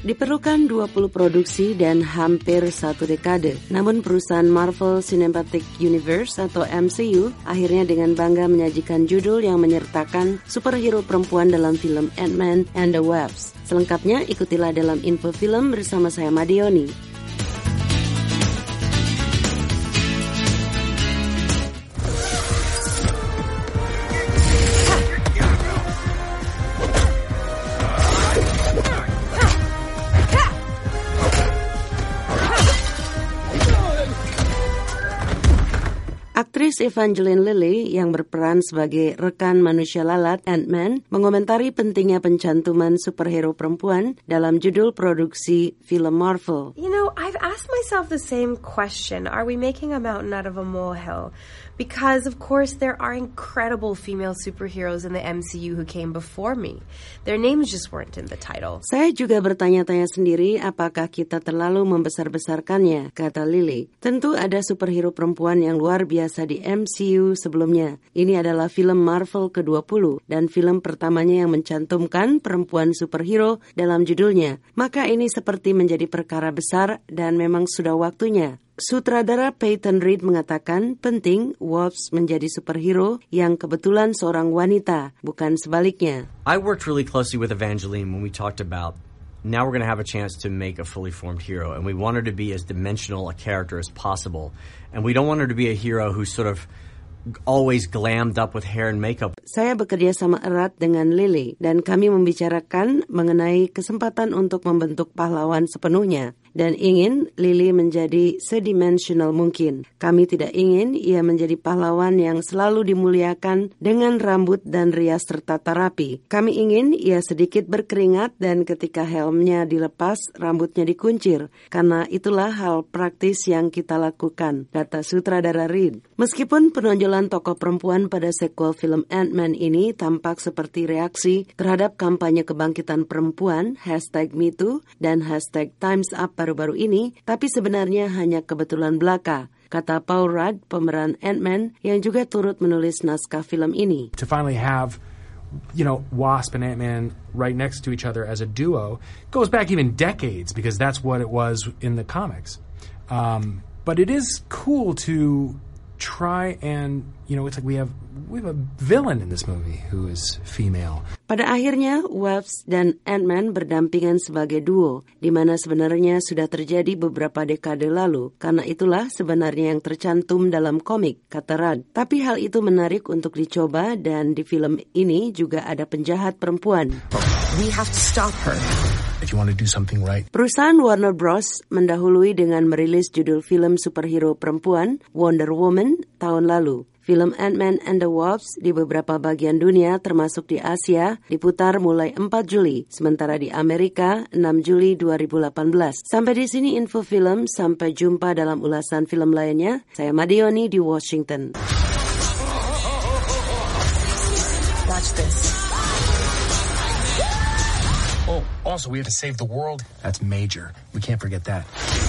Diperlukan 20 produksi dan hampir 1 dekade. Namun perusahaan Marvel Cinematic Universe atau MCU akhirnya dengan bangga menyajikan judul yang menyertakan superhero perempuan dalam film Ant-Man and the Wasp. Selengkapnya ikutilah dalam info film bersama saya Madioni. Aktris Evangeline Lilly yang berperan sebagai rekan manusia lalat Ant-Man mengomentari pentingnya pencantuman superhero perempuan dalam judul produksi film Marvel. You know, I've asked myself the same question. Are we making a mountain out of a molehill? Because, of course, there are incredible female superheroes in the MCU who came before me. Their names just weren't in the title. Saya juga bertanya-tanya sendiri apakah kita terlalu membesar-besarkannya, kata Lily. Tentu ada superhero perempuan yang luar biasa di MCU sebelumnya. Ini adalah film Marvel ke-20 dan film pertamanya yang mencantumkan perempuan superhero dalam judulnya. Maka ini seperti menjadi perkara besar dan memang sudah waktunya. Sutradara Peyton Reed mengatakan penting Wasp menjadi superhero yang kebetulan seorang wanita, bukan sebaliknya. I worked really closely with Evangeline when we talked about now we're going to have a chance to make a fully formed hero, and we want her to be as dimensional a character as possible. And we don't want her to be a hero who's sort of always glammed up with hair and makeup. Saya bekerja sama erat dengan Lily dan kami membicarakan mengenai kesempatan untuk membentuk pahlawan sepenuhnya. Dan ingin Lily menjadi sedimensional mungkin. Kami tidak ingin ia menjadi pahlawan yang selalu dimuliakan dengan rambut dan rias tertata rapi. Kami ingin ia sedikit berkeringat dan ketika helmnya dilepas, rambutnya dikuncir. Karena itulah hal praktis yang kita lakukan, kata sutradara Reed. Meskipun penonjolan tokoh perempuan pada sequel film Ant-Man ini tampak seperti reaksi terhadap kampanye kebangkitan perempuan, #MeToo dan #TimesUp baru-baru ini, tapi sebenarnya hanya kebetulan belaka, kata Paul Rudd, pemeran Ant-Man yang juga turut menulis naskah film ini. To finally have, you know, Wasp and Ant-Man right next to each other as a duo goes back even decades because that's what it was in the comics. But it is cool to try and, you know, it's like we have a villain in this movie who is female. Pada akhirnya, Wasp dan Ant-Man berdampingan sebagai duo, di mana sebenarnya sudah terjadi beberapa dekade lalu. Karena itulah sebenarnya yang tercantum dalam komik, kata Rudd. Tapi hal itu menarik untuk dicoba dan di film ini juga ada penjahat perempuan. We have to stop her. If you want to do something right. Perusahaan Warner Bros. Mendahului dengan merilis judul film superhero perempuan Wonder Woman tahun lalu. Film Ant-Man and the Wasp di beberapa bagian dunia termasuk di Asia diputar mulai 4 Juli, sementara di Amerika 6 Juli 2018. Sampai di sini info film, sampai jumpa dalam ulasan film lainnya. Saya Madioni di Washington. Watch this. Oh, also we have to save the world. That's major. We can't forget that.